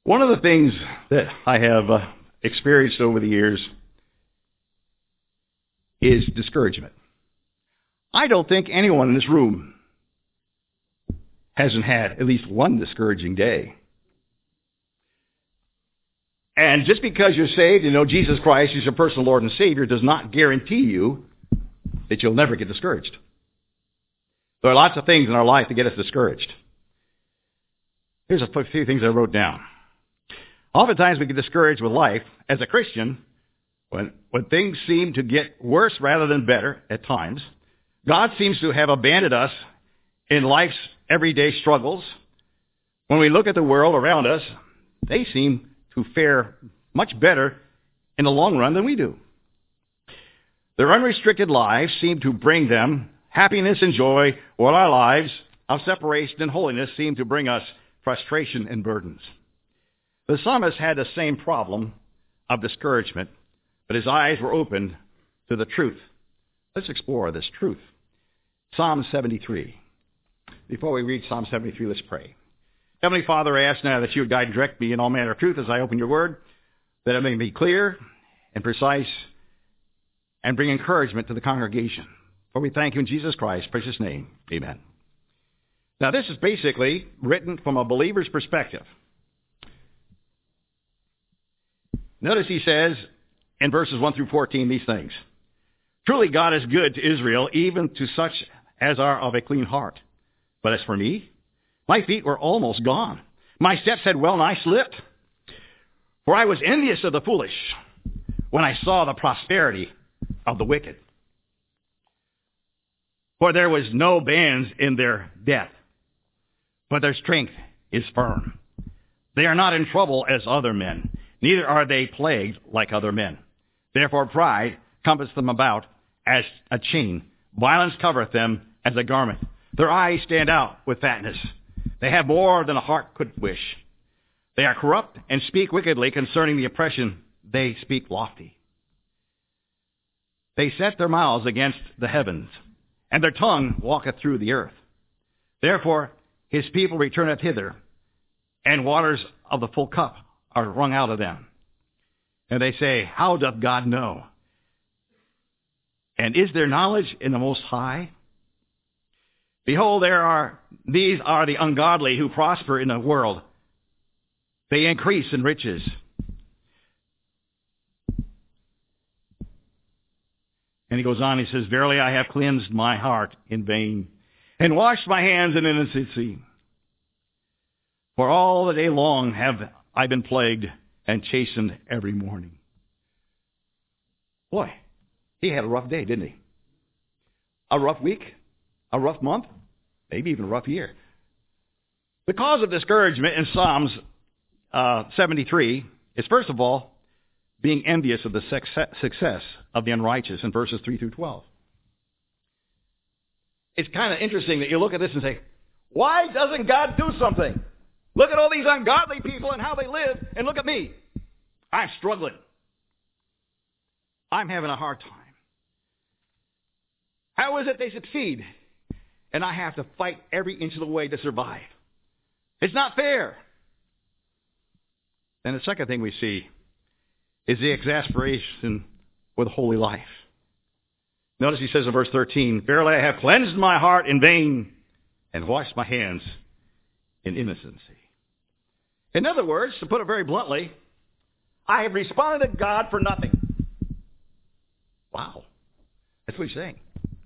One of the things that I have experienced over the years is discouragement. I don't think anyone in this room hasn't had at least one discouraging day. And just because you're saved and know Jesus Christ is your personal Lord and Savior does not guarantee you that you'll never get discouraged. There are lots of things in our life that get us discouraged. Here's a few things I wrote down. Oftentimes we get discouraged with life as a Christian when things seem to get worse rather than better at times. God seems to have abandoned us in life's everyday struggles. When we look at the world around us, they seem to fare much better in the long run than we do. Their unrestricted lives seem to bring them happiness and joy, while our lives of separation and holiness seem to bring us frustration and burdens. The psalmist had the same problem of discouragement, but his eyes were opened to the truth. Let's explore this truth. Psalm 73. Before we read Psalm 73, let's pray. Heavenly Father, I ask now that you would guide and direct me in all manner of truth as I open your word, that it may be clear and precise and bring encouragement to the congregation. For we thank you in Jesus Christ's precious name. Amen. Now, this is basically written from a believer's perspective. Notice he says in verses 1 through 14 these things. Truly God is good to Israel, even to such as are of a clean heart. But as for me, my feet were almost gone. My steps had well nigh slipped. For I was envious of the foolish when I saw the prosperity of the wicked. For there was no bands in their death, but their strength is firm. They are not in trouble as other men, neither are they plagued like other men. Therefore pride compasseth them about as a chain. Violence covereth them as a garment. Their eyes stand out with fatness. They have more than a heart could wish. They are corrupt and speak wickedly concerning the oppression. They speak lofty. They set their mouths against the heavens, and their tongue walketh through the earth. Therefore his people returneth hither, and waters of the full cup are wrung out of them. And they say, how doth God know? And is there knowledge in the Most High? Behold, these are the ungodly who prosper in the world. They increase in riches. And he goes on, he says, verily I have cleansed my heart in vain, and washed my hands in innocency. For all the day long have I been plagued and chastened every morning. Boy, he had a rough day, didn't he? A rough week, a rough month, maybe even a rough year. The cause of discouragement in Psalms 73 is, first of all, being envious of the success of the unrighteous in verses 3 through 12. It's kind of interesting that you look at this and say, why doesn't God do something? Look at all these ungodly people and how they live, and look at me. I'm struggling. I'm having a hard time. How is it they succeed, and I have to fight every inch of the way to survive? It's not fair. Then the second thing we see is the exasperation with holy life. Notice he says in verse 13, verily I have cleansed my heart in vain and washed my hands in innocency. In other words, to put it very bluntly, I have responded to God for nothing. Wow. That's what he's saying.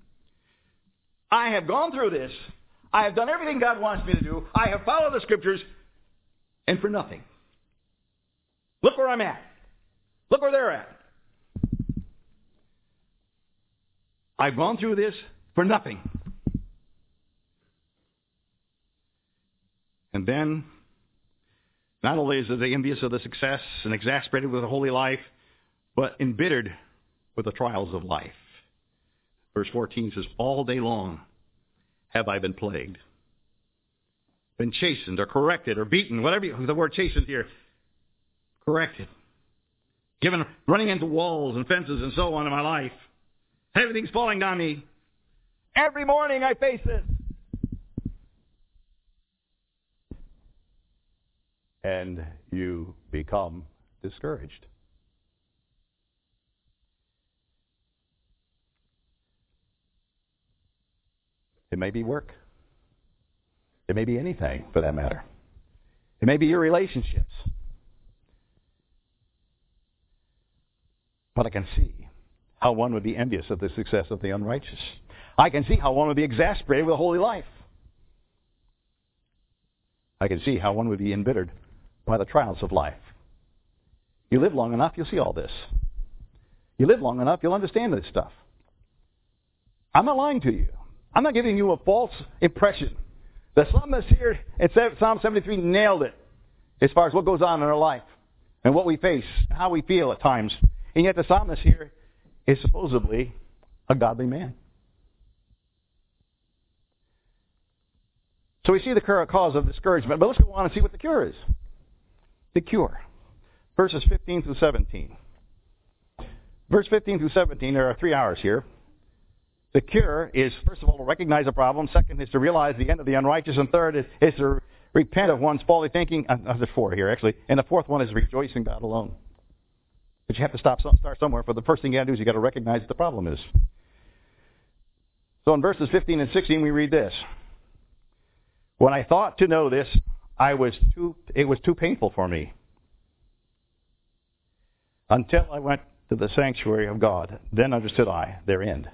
I have gone through this. I have done everything God wants me to do. I have followed the scriptures, and for nothing. Look where I'm at. Look where they're at. I've gone through this for nothing. And then, not only is he envious of the success and exasperated with a holy life, but embittered with the trials of life. Verse 14 says, all day long have I been plagued, been chastened or corrected or beaten, whatever the word chastened here, corrected, given, running into walls and fences and so on in my life. Everything's falling down me. Every morning I face this. and you become discouraged. It may be work. It may be anything, for that matter. It may be your relationships. But I can see how one would be envious of the success of the unrighteous. I can see how one would be exasperated with a holy life. I can see how one would be embittered by the trials of life. You live long enough, you'll see all this. You live long enough, you'll understand this stuff. I'm not lying to you. I'm not giving you a false impression. The psalmist here in Psalm 73 nailed it as far as what goes on in our life and what we face, how we feel at times. And yet the psalmist here is supposedly a godly man. So we see the cause of discouragement, but let's go on and see what the cure is. The cure. Verses 15 through 17. Verse 15 through 17, there are 3 hours here. The cure is, first of all, to recognize a problem. Second is to realize the end of the unrighteous. And third is to repent of one's faulty thinking. There's 4 here, actually. And the fourth one is rejoice in God alone. But you have to start somewhere. For the first thing you got to do is you got to recognize what the problem is. So in verses 15 and 16, we read this. When I thought to know this, it was too painful for me. Until I went to the sanctuary of God, then understood I their end.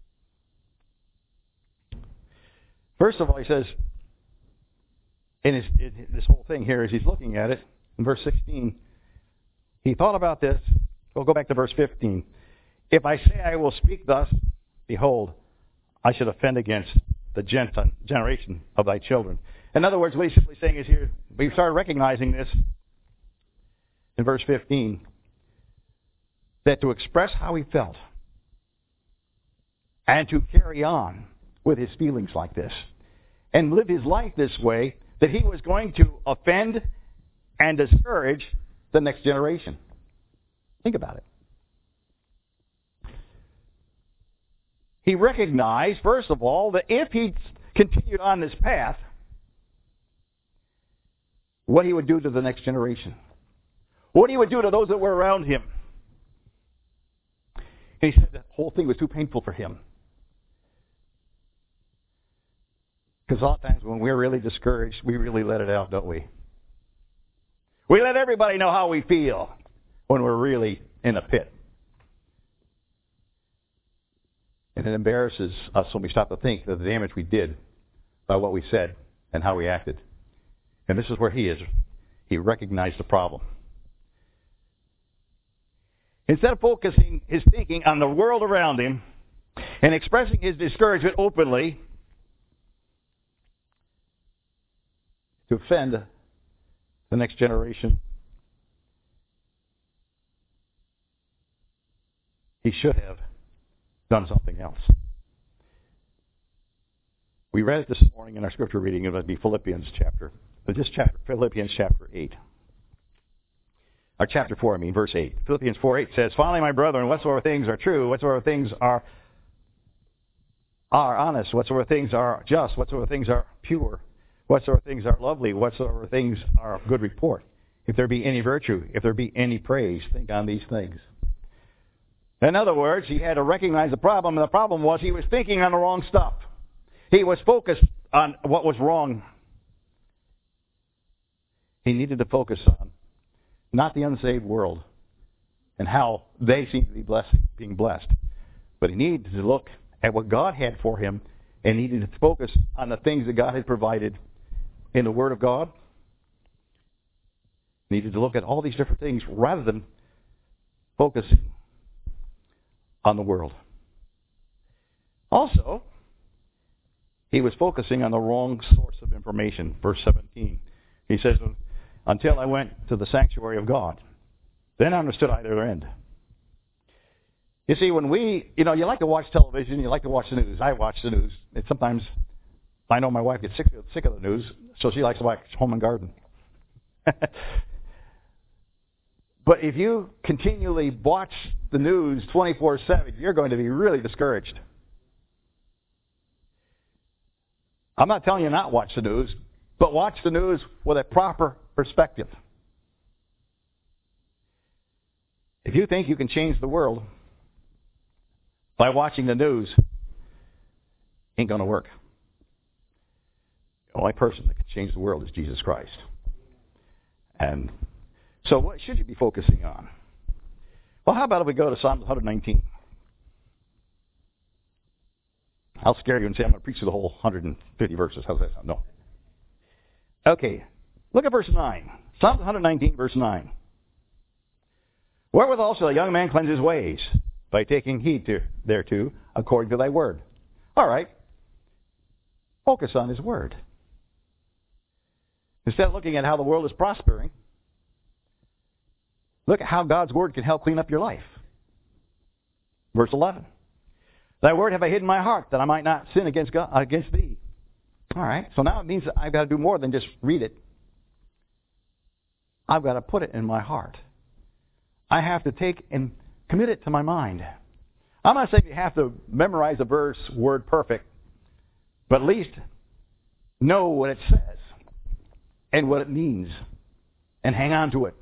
First of all, he says, in this whole thing here, as he's looking at it, in verse 16, he thought about this. We'll go back to verse 15. If I say I will speak thus, behold, I should offend against the generation of thy children. In other words, what he's simply saying is here, we started recognizing this in verse 15, that to express how he felt and to carry on with his feelings like this and live his life this way, that he was going to offend and discourage the next generation. Think about it. He recognized, first of all, that if he continued on this path, what he would do to the next generation. What he would do to those that were around him. And he said the whole thing was too painful for him. Because a lot of times when we're really discouraged, we really let it out, don't we? We let everybody know how we feel when we're really in a pit. And it embarrasses us when we stop to think of the damage we did by what we said and how we acted. And this is where he is. He recognized the problem. Instead of focusing his thinking on the world around him and expressing his discouragement openly to offend the next generation, he should have done something else. We read it this morning in our scripture reading. It would be Philippians chapter 8. Or chapter 4, verse 8. Philippians 4:8 says, finally, my brethren, whatsoever things are true, whatsoever things are honest, whatsoever things are just, whatsoever things are pure, whatsoever things are lovely, whatsoever things are of good report, if there be any virtue, if there be any praise, think on these things. In other words, he had to recognize the problem, and the problem was he was thinking on the wrong stuff. He was focused on what was wrong. He needed to focus on not the unsaved world and how they seem to be being blessed, but he needed to look at what God had for him, and he needed to focus on the things that God had provided in the Word of God. He needed to look at all these different things rather than focusing on the world. Also, he was focusing on the wrong source of information. Verse 17. He says, until I went to the sanctuary of God, then I understood I their end. You see, when you like to watch television, you like to watch the news. I watch the news. And sometimes I know my wife gets sick of the news, so she likes to watch Home and Garden. But if you continually watch the news 24/7, you're going to be really discouraged. I'm not telling you not watch the news, but watch the news with a proper perspective. If you think you can change the world by watching the news, ain't going to work. The only person that can change the world is Jesus Christ. And so what should you be focusing on? Well, how about if we go to Psalm 119? I'll scare you and say I'm going to preach through the whole 150 verses. How's that sound? No. Okay. Look at verse 9. Psalm 119, verse 9. Wherewithal shall a young man cleanse his ways? By taking heed thereto, according to thy word. All right. Focus on his word. Instead of looking at how the world is prospering, look at how God's word can help clean up your life. Verse 11. Thy word have I hid in my heart, that I might not sin against thee. All right. So now it means that I've got to do more than just read it. I've got to put it in my heart. I have to take and commit it to my mind. I'm not saying you have to memorize a verse word perfect, but at least know what it says and what it means and hang on to it.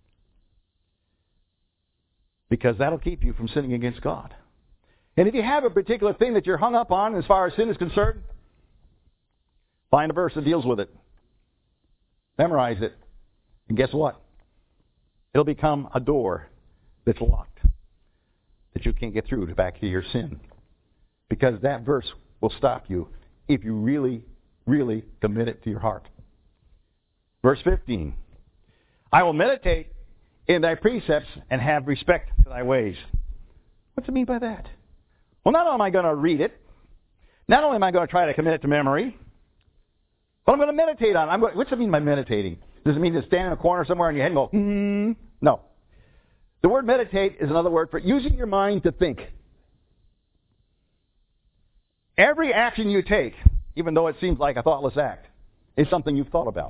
Because that'll keep you from sinning against God. And if you have a particular thing that you're hung up on as far as sin is concerned, find a verse that deals with it. Memorize it. And guess what? It'll become a door that's locked, that you can't get through back to your sin. Because that verse will stop you if you really, really commit it to your heart. Verse 15. I will meditate in thy precepts and have respect to thy ways. What's it mean by that? Well, not only am I going to read it, not only am I going to try to commit it to memory, but I'm going to meditate on it. What's it mean by meditating? Does it mean to stand in a corner somewhere in your head and go, No. The word meditate is another word for using your mind to think. Every action you take, even though it seems like a thoughtless act, is something you've thought about.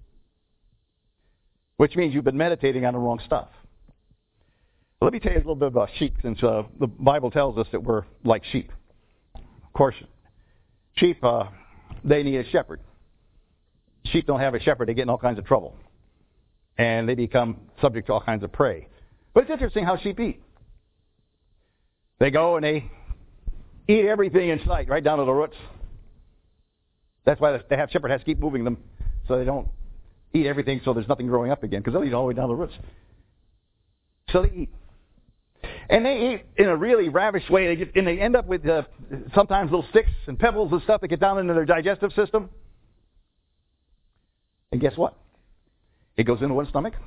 Which means you've been meditating on the wrong stuff. Let me tell you a little bit about sheep, since the Bible tells us that we're like sheep. Of course, sheep, they need a shepherd. Sheep don't have a shepherd, they get in all kinds of trouble. And they become subject to all kinds of prey. But it's interesting how sheep eat. They go and they eat everything in sight, right down to the roots. That's why the shepherd has to keep moving them so they don't eat everything so there's nothing growing up again, because they'll eat all the way down the roots. So they eat. And they eat in a really ravish way. They end up with sometimes little sticks and pebbles and stuff that get down into their digestive system. And guess what? It goes into one stomach.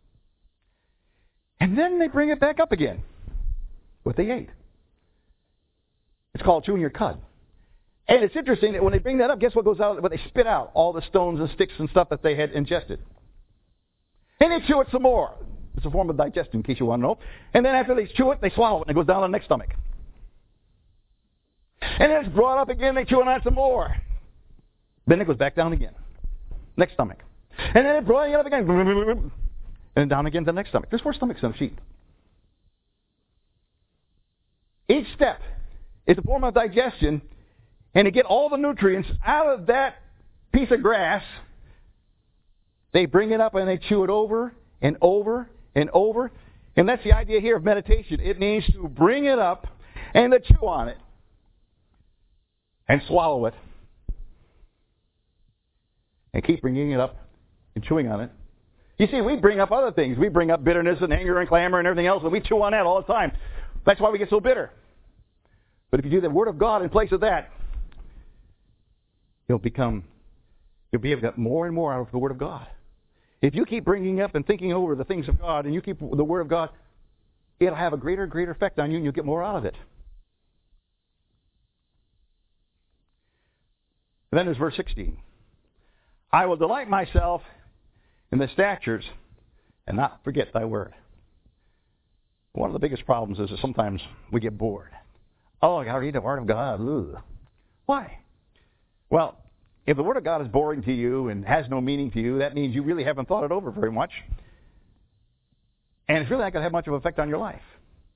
And then they bring it back up again. What they ate. It's called chewing your cud. And it's interesting that when they bring that up, guess what goes out? What they spit out? All the stones and sticks and stuff that they had ingested. And they chew it some more. It's a form of digestion, in case you want to know. And then after they chew it, they swallow it, and it goes down to the next stomach. And then it's brought up again, they chew on it some more. Then it goes back down again. Next stomach. And then it brought it up again. And then down again to the next stomach. There's 4 stomachs in a sheep. Each step is a form of digestion, and to get all the nutrients out of that piece of grass, they bring it up and they chew it over and over and over. And that's the idea here of meditation. It means to bring it up and to chew on it and swallow it and keep bringing it up and chewing on it. You see, we bring up other things. We bring up bitterness and anger and clamor and everything else, and we chew on that all the time. That's why we get so bitter. But if you do the Word of God in place of that, you'll be able to get more and more out of the Word of God. If you keep bringing up and thinking over the things of God, and you keep the Word of God, it'll have a greater and greater effect on you, and you'll get more out of it. And then there's verse 16. I will delight myself in the statutes and not forget thy word. One of the biggest problems is that sometimes we get bored. Oh, I got to read the Word of God. Ugh. Why? Well, if the Word of God is boring to you and has no meaning to you, that means you really haven't thought it over very much. And it's really not going to have much of an effect on your life.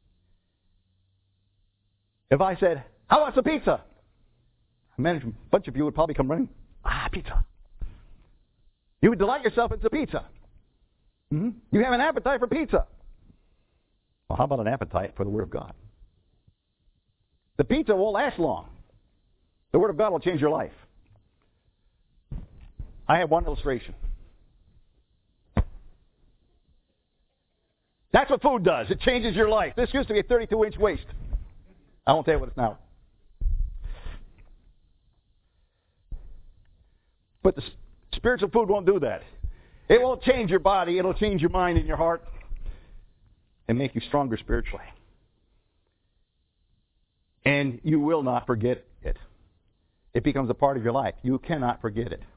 If I said, how about some pizza? A bunch of you would probably come running. Pizza. You delight yourself into pizza. Mm-hmm. You have an appetite for pizza. Well, how about an appetite for the Word of God? The pizza won't last long. The Word of God will change your life. I have one illustration. That's what food does. It changes your life. This used to be a 32-inch waist. I won't tell you what it's now. But the spiritual food won't do that. It won't change your body. It'll change your mind and your heart and make you stronger spiritually. And you will not forget it. It becomes a part of your life. You cannot forget it.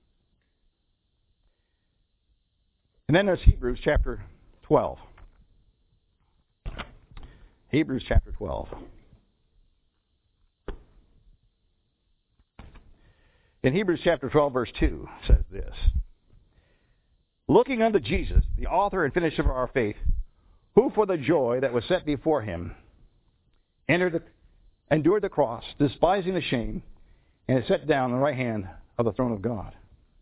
And then there's Hebrews chapter 12. Hebrews chapter 12. In Hebrews chapter 12, verse 2 says this. Looking unto Jesus, the author and finisher of our faith, who for the joy that was set before him endured the cross, despising the shame, and is set down on the right hand of the throne of God.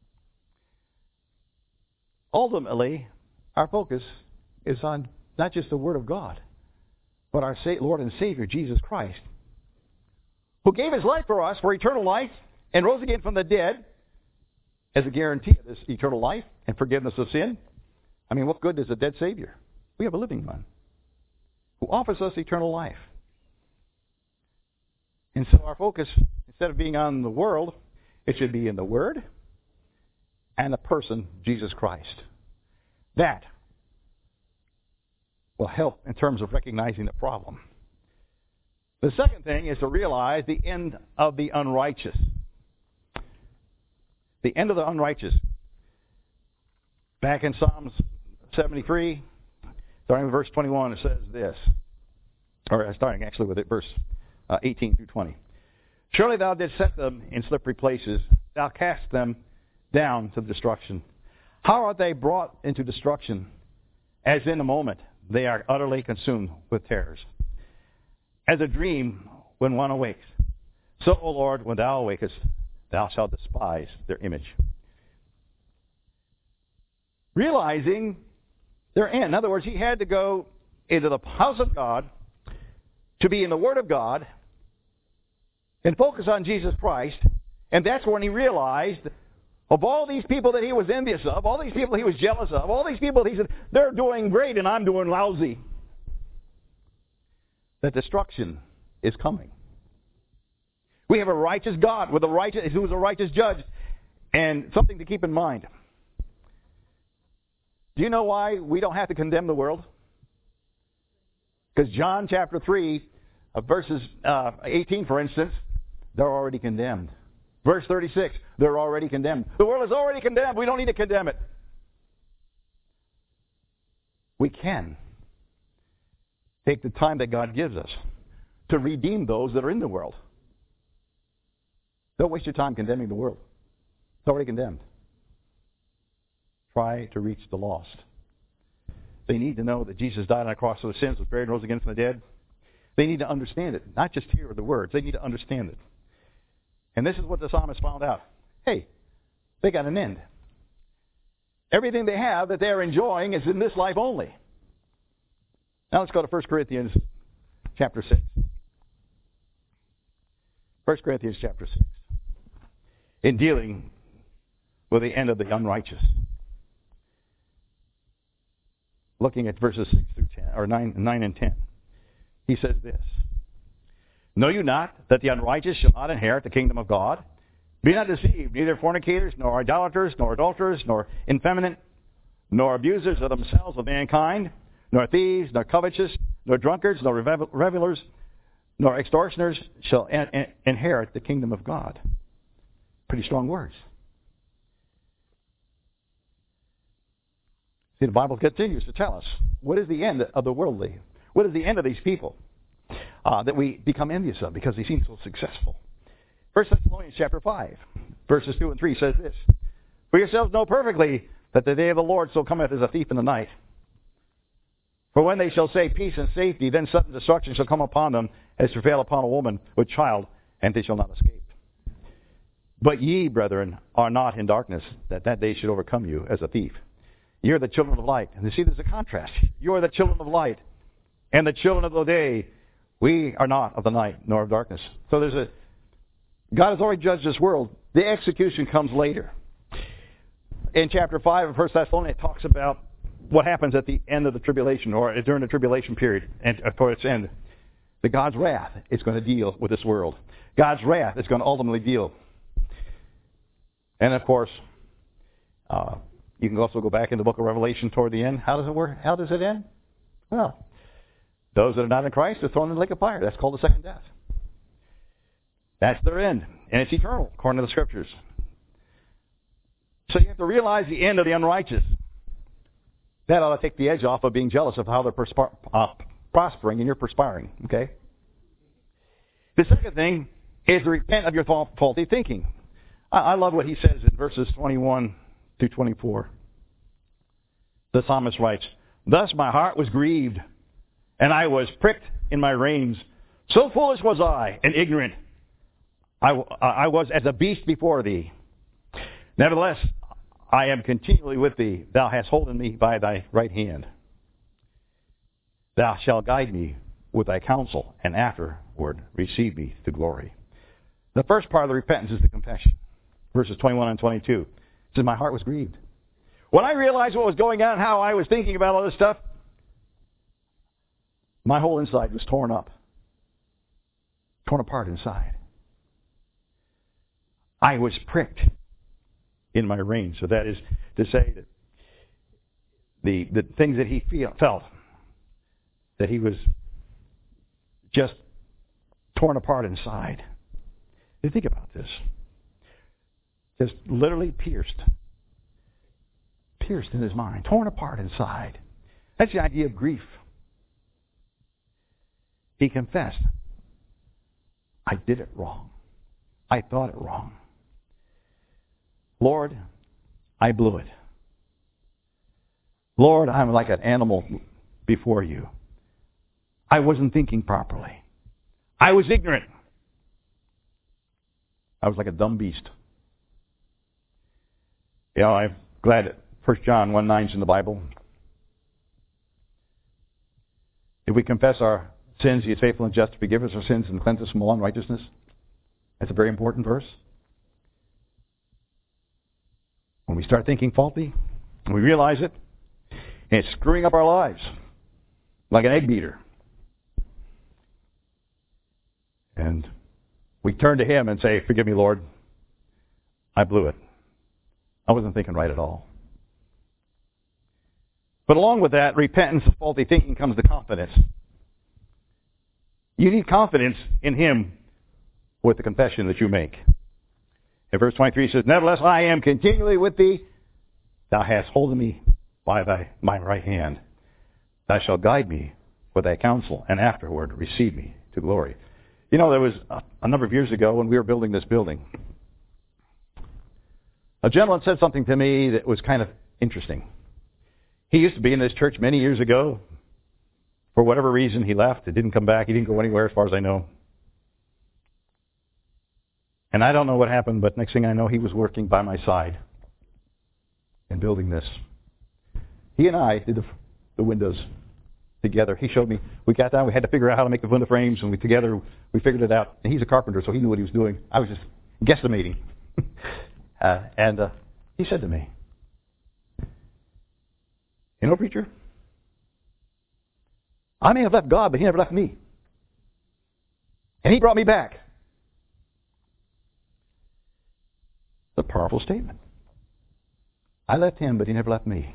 Ultimately, our focus is on not just the Word of God, but our Lord and Savior, Jesus Christ, who gave His life for us for eternal life and rose again from the dead as a guarantee of this eternal life and forgiveness of sin. I mean, what good is a dead Savior? We have a living one who offers us eternal life. And so our focus, instead of being on the world, it should be in the Word and the person, Jesus Christ. That will help in terms of recognizing the problem. The second thing is to realize the end of the unrighteous. The end of the unrighteous. Back in Psalms 73, starting with verse 21, it says this. Or starting actually with it, verse 18 through 20. Surely thou didst set them in slippery places. Thou cast them down to destruction. How are they brought into destruction? As in a moment they are utterly consumed with terrors. As a dream when one awakes. So, O Lord, when thou awakest, thou shalt despise their image. Realizing their end. In other words, he had to go into the house of God to be in the Word of God and focus on Jesus Christ. And that's when he realized of all these people that he was envious of, all these people he was jealous of, all these people he said, they're doing great and I'm doing lousy, that destruction is coming. We have a righteous God who is a righteous judge. And something to keep in mind. Do you know why we don't have to condemn the world? Because John chapter 3, verses 18, for instance, they're already condemned. Verse 36, they're already condemned. The world is already condemned. We don't need to condemn it. We can take the time that God gives us to redeem those that are in the world. Don't waste your time condemning the world. It's already condemned. Try to reach the lost. They need to know that Jesus died on the cross for their sins, was buried, and rose again from the dead. They need to understand it, not just hear the words. They need to understand it. And this is what the psalmist found out. Hey, they got an end. Everything they have that they're enjoying is in this life only. Now let's go to 1 Corinthians chapter 6. 1 Corinthians chapter 6. In dealing with the end of the unrighteous. Looking at verses 6 through 10, or 9 and 10. He says this. Know you not that the unrighteous shall not inherit the kingdom of God? Be not deceived, neither fornicators, nor idolaters, nor adulterers, nor effeminate, nor abusers of themselves of mankind, nor thieves, nor covetous, nor drunkards, nor revelers, nor extortioners shall inherit the kingdom of God. Pretty strong words. See, the Bible continues to tell us what is the end of the worldly. What is the end of these people that we become envious of because they seem so successful? 1 Thessalonians chapter 5, verses 2 and 3 says this. For yourselves know perfectly that the day of the Lord so cometh as a thief in the night. For when they shall say peace and safety, then sudden destruction shall come upon them as travail upon a woman with child, and they shall not escape. But ye, brethren, are not in darkness, that that day should overcome you as a thief. You're the children of light. And you see, there's a contrast. You are the children of light, and the children of the day. We are not of the night, nor of darkness. So God has already judged this world. The execution comes later. In chapter 5 of 1 Thessalonians, it talks about what happens at the end of the tribulation, or during the tribulation period, and for its end. That God's wrath is going to deal with this world. God's wrath is going to ultimately deal. And of course, you can also go back in the book of Revelation toward the end. How does it work? How does it end? Well, those that are not in Christ are thrown in the lake of fire. That's called the second death. That's their end. And it's eternal, according to the Scriptures. So you have to realize the end of the unrighteous. That ought to take the edge off of being jealous of how they're prospering and you're perspiring. Okay? The second thing is to repent of your faulty thinking. I love what he says in verses 21 through 24. The psalmist writes, "Thus my heart was grieved, and I was pricked in my reins. So foolish was I, and ignorant. I was as a beast before thee. Nevertheless, I am continually with thee. Thou hast holden me by thy right hand. Thou shalt guide me with thy counsel, and afterward receive me to glory." The first part of the repentance is the confession. Verses 21 and 22. It says, my heart was grieved. When I realized what was going on, how I was thinking about all this stuff, my whole inside was torn up. Torn apart inside. I was pricked in my reins. So that is to say that the things that he felt, that he was just torn apart inside. You think about this. Just literally pierced in his mind, torn apart inside. That's the idea of grief. He confessed, I did it wrong. I thought it wrong. Lord, I blew it. Lord, I'm like an animal before you. I wasn't thinking properly. I was ignorant. I was like a dumb beast. You know, I'm glad that 1 John 1:9 is in the Bible. If we confess our sins, He is faithful and just to forgive us our sins and cleanse us from all unrighteousness. That's a very important verse. When we start thinking faulty, and we realize it, and it's screwing up our lives like an egg beater. And we turn to Him and say, forgive me, Lord. I blew it. I wasn't thinking right at all. But along with that, repentance of faulty thinking comes the confidence. You need confidence in Him with the confession that you make. In verse 23 it says, nevertheless, I am continually with thee. Thou hast holden me by my right hand. Thou shalt guide me with thy counsel, and afterward receive me to glory. You know, there was a number of years ago when we were building this building, a gentleman said something to me that was kind of interesting. He used to be in this church many years ago. For whatever reason, he left. It didn't come back. He didn't go anywhere as far as I know. And I don't know what happened, but next thing I know, he was working by my side in building this. He and I did the windows together. He showed me. We got down. We had to figure out how to make the window frames, and we figured it out. And he's a carpenter, so he knew what he was doing. I was just guesstimating. And he said to me, you know, preacher, I may have left God, but He never left me. And He brought me back. It's a powerful statement. I left Him, but He never left me.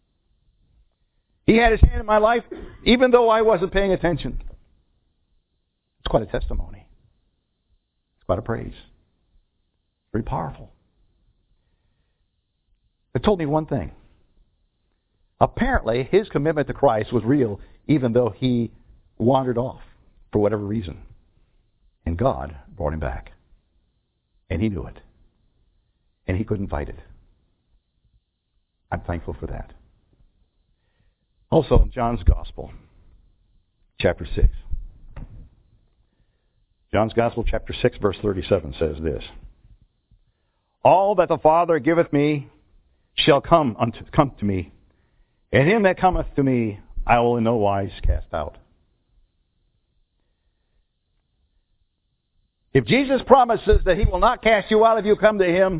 He had His hand in my life, even though I wasn't paying attention. It's quite a testimony. It's quite a praise. Very powerful. It told me one thing. Apparently, his commitment to Christ was real, even though he wandered off for whatever reason. And God brought him back. And he knew it. And he couldn't fight it. I'm thankful for that. Also in John's Gospel, chapter 6. John's Gospel, chapter 6, verse 37 says this. All that the Father giveth me shall come to me, and him that cometh to me I will in no wise cast out. If Jesus promises that he will not cast you out if you come to him,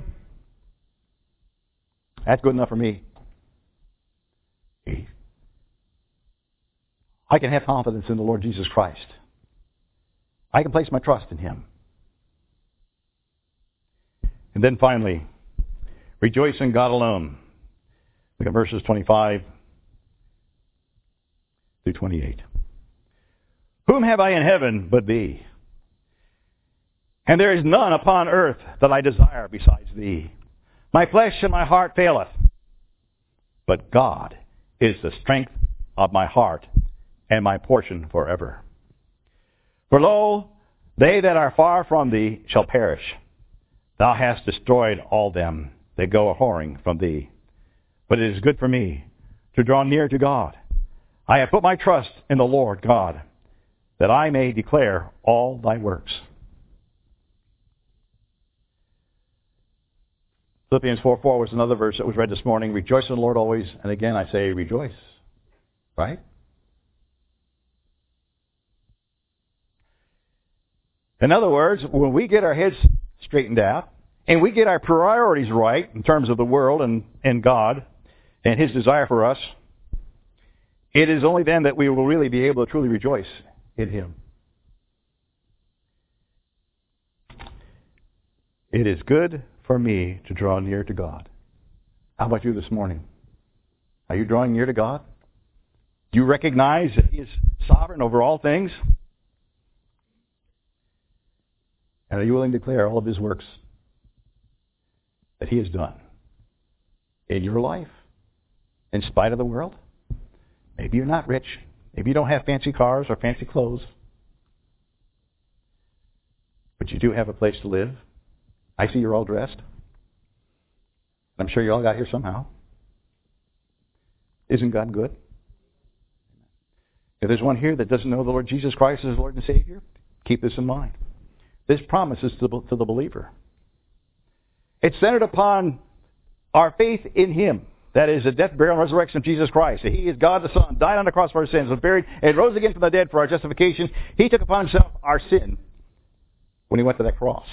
that's good enough for me. I can have confidence in the Lord Jesus Christ. I can place my trust in him. And then finally, rejoice in God alone. Look at verses 25 through 28. Whom have I in heaven but thee? And there is none upon earth that I desire besides thee. My flesh and my heart faileth, but God is the strength of my heart and my portion forever. For lo, they that are far from thee shall perish. Thou hast destroyed all them that go a-whoring from thee. But it is good for me to draw near to God. I have put my trust in the Lord God, that I may declare all thy works. Philippians 4:4 was another verse that was read this morning. Rejoice in the Lord always. And again, I say rejoice. Right? In other words, when we get our heads straightened out, and we get our priorities right in terms of the world and God and his desire for us, it is only then that we will really be able to truly rejoice in him. It is good for me to draw near to God. How about you this morning? Are you drawing near to God? Do you recognize that he is sovereign over all things? And are you willing to declare all of his works that he has done in your life, in spite of the world? Maybe you're not rich. Maybe you don't have fancy cars or fancy clothes. But you do have a place to live. I see you're all dressed. I'm sure you all got here somehow. Isn't God good? If there's one here that doesn't know the Lord Jesus Christ as Lord and Savior, keep this in mind. This promise is to the believer. It's centered upon our faith in him. That is the death, burial, and resurrection of Jesus Christ. He is God the Son, died on the cross for our sins, was buried, and rose again from the dead for our justification. He took upon himself our sin when he went to that cross.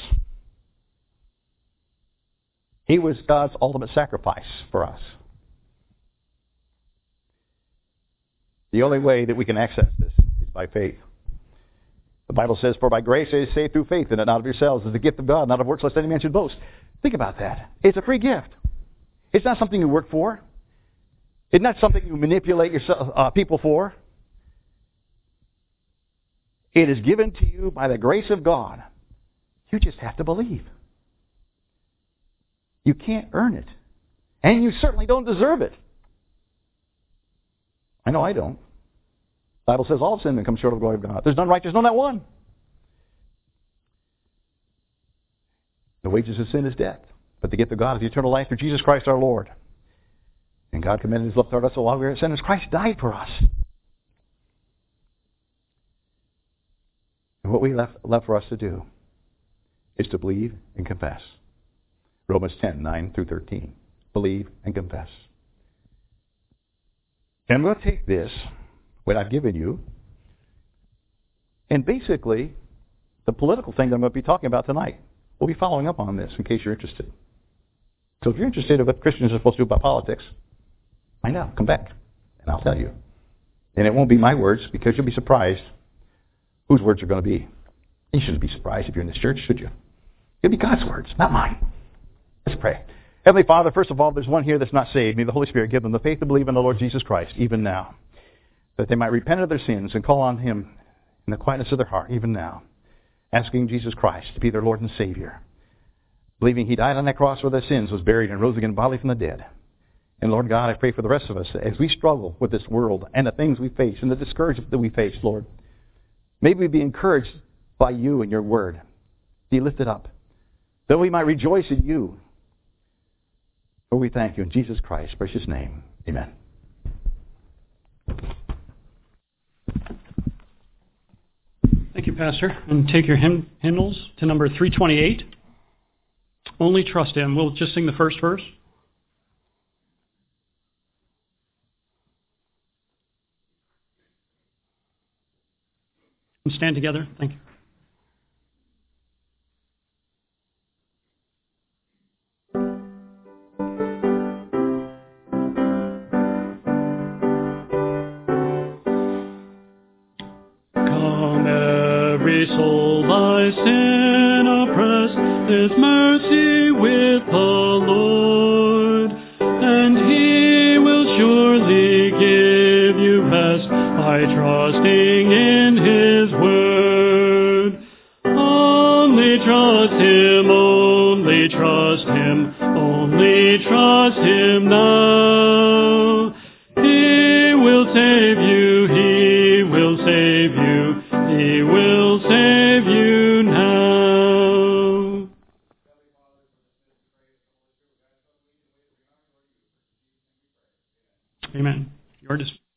He was God's ultimate sacrifice for us. The only way that we can access this is by faith. The Bible says, for by grace it is saved through faith, and not of yourselves. It is the gift of God, not of works, lest any man should boast. Think about that. It's a free gift. It's not something you work for. It's not something you manipulate yourself, people for. It is given to you by the grace of God. You just have to believe. You can't earn it. And you certainly don't deserve it. I know I don't. The Bible says all sin and come short of the glory of God. There's none righteous, no, not one. The wages of sin is death. But the gift of God is eternal life through Jesus Christ our Lord. And God commended his love toward us while we were sinners. Christ died for us. And what we left for us to do is to believe and confess. Romans 10:9 through 13. Believe and confess. And I'm going to take this, what I've given you, and basically, the political thing that I'm going to be talking about tonight. We'll be following up on this in case you're interested. So if you're interested in what Christians are supposed to do about politics, find out. Come back, and I'll tell you. And it won't be my words, because you'll be surprised whose words are going to be. You shouldn't be surprised if you're in this church, should you? It'll be God's words, not mine. Let's pray. Heavenly Father, first of all, there's one here that's not saved. May the Holy Spirit give them the faith to believe in the Lord Jesus Christ, even now. That they might repent of their sins and call on him in the quietness of their heart, even now. Asking Jesus Christ to be their Lord and Savior. Believing he died on that cross for their sins, was buried, and rose again bodily from the dead. And Lord God, I pray for the rest of us as we struggle with this world and the things we face and the discouragement that we face, Lord. May we be encouraged by you and your word. Be lifted up. That we might rejoice in you. For we thank you in Jesus Christ's precious name. Amen. Thank you, Pastor. And take your hymnals to number 328. Only trust Him. We'll just sing the first verse. And stand together. Thank you. Come, every soul by sin oppressed, His mercy with the Lord, and He will surely give you rest by trusting in His word. Only trust Him, only trust Him, only trust Him now. He will save you, He will save you, He will save you now. Amen. You're dismissed.